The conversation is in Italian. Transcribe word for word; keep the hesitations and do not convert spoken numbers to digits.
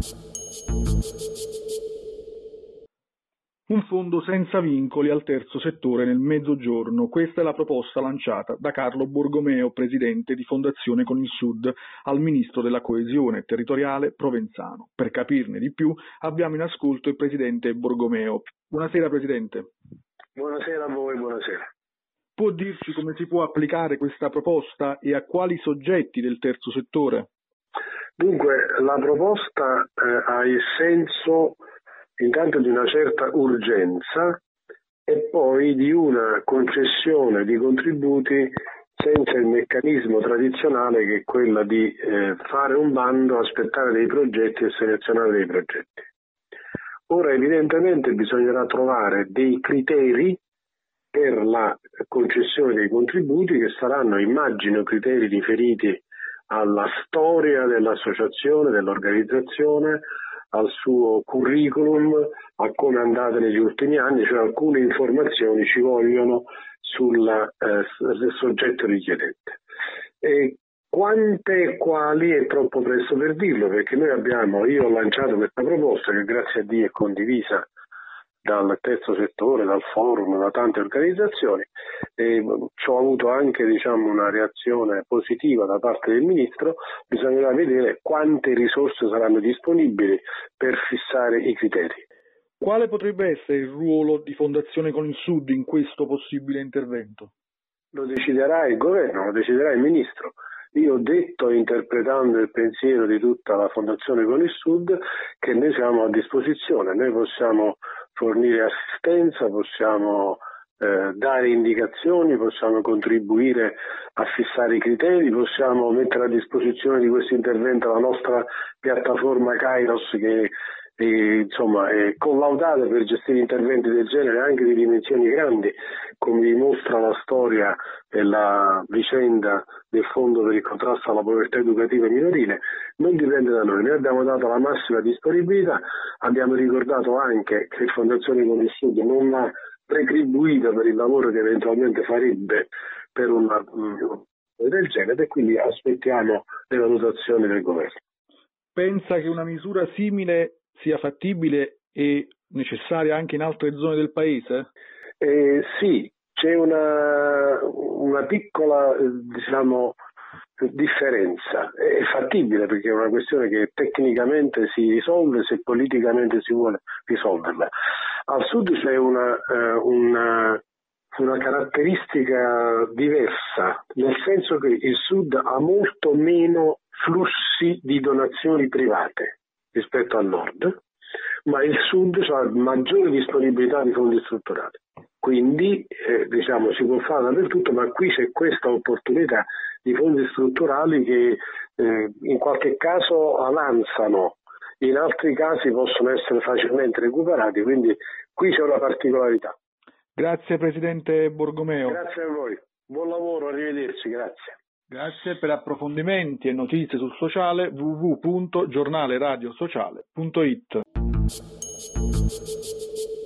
Un fondo senza vincoli al terzo settore nel Mezzogiorno. Questa è la proposta lanciata da Carlo Borgomeo, presidente di Fondazione con il Sud, al ministro della coesione territoriale Provenzano. Per capirne di più abbiamo in ascolto il presidente Borgomeo. Buonasera presidente. Buonasera a voi, buonasera. Può dirci come si può applicare questa proposta e a quali soggetti del terzo settore? Dunque, la proposta eh, ha il senso intanto di una certa urgenza e poi di una concessione di contributi senza il meccanismo tradizionale che è quella di eh, fare un bando, aspettare dei progetti e selezionare dei progetti. Ora evidentemente bisognerà trovare dei criteri per la concessione dei contributi che saranno, immagino, criteri riferiti alla storia dell'associazione, dell'organizzazione, al suo curriculum, a come è andata negli ultimi anni, cioè alcune informazioni ci vogliono sul eh, soggetto richiedente. E quante e quali è troppo presto per dirlo, perché noi abbiamo, io ho lanciato questa proposta che grazie a Dio è condivisa dal terzo settore, dal forum, da tante organizzazioni, e ci ho avuto anche diciamo, una reazione positiva da parte del Ministro. Bisognerà vedere quante risorse saranno disponibili per fissare i criteri. Quale potrebbe essere il ruolo di Fondazione con il Sud in questo possibile intervento? Lo deciderà il governo, lo deciderà il Ministro. Io ho detto, interpretando il pensiero di tutta la Fondazione con il Sud, che noi siamo a disposizione, noi possiamo fornire assistenza, possiamo eh, dare indicazioni, possiamo contribuire a fissare i criteri, possiamo mettere a disposizione di questo intervento la nostra piattaforma Kairos che E, insomma, è collaudata per gestire interventi del genere anche di dimensioni grandi, come dimostra la storia e la vicenda del Fondo per il contrasto alla povertà educativa minorile. Non dipende da noi, noi abbiamo dato la massima disponibilità, abbiamo ricordato anche che Fondazione con il Sud non ha retribuito per il lavoro che eventualmente farebbe per una um, del genere, e quindi aspettiamo le valutazioni del governo. Pensa che una misura simile sia fattibile e necessaria anche in altre zone del paese? Eh, sì, c'è una, una piccola diciamo, differenza. È fattibile perché è una questione che tecnicamente si risolve se politicamente si vuole risolverla. Al sud c'è una, eh, una, una caratteristica diversa, nel senso che il sud ha molto meno flussi di donazioni private rispetto al nord, ma il sud ha maggiore disponibilità di fondi strutturali. Quindi eh, diciamo si può fare dappertutto, ma qui c'è questa opportunità di fondi strutturali che eh, in qualche caso avanzano, in altri casi possono essere facilmente recuperati, quindi qui c'è una particolarità. Grazie Presidente Borgomeo. Grazie a voi, buon lavoro, arrivederci, grazie. Grazie. Per approfondimenti e notizie sul sociale w w w punto giornale radio sociale punto it.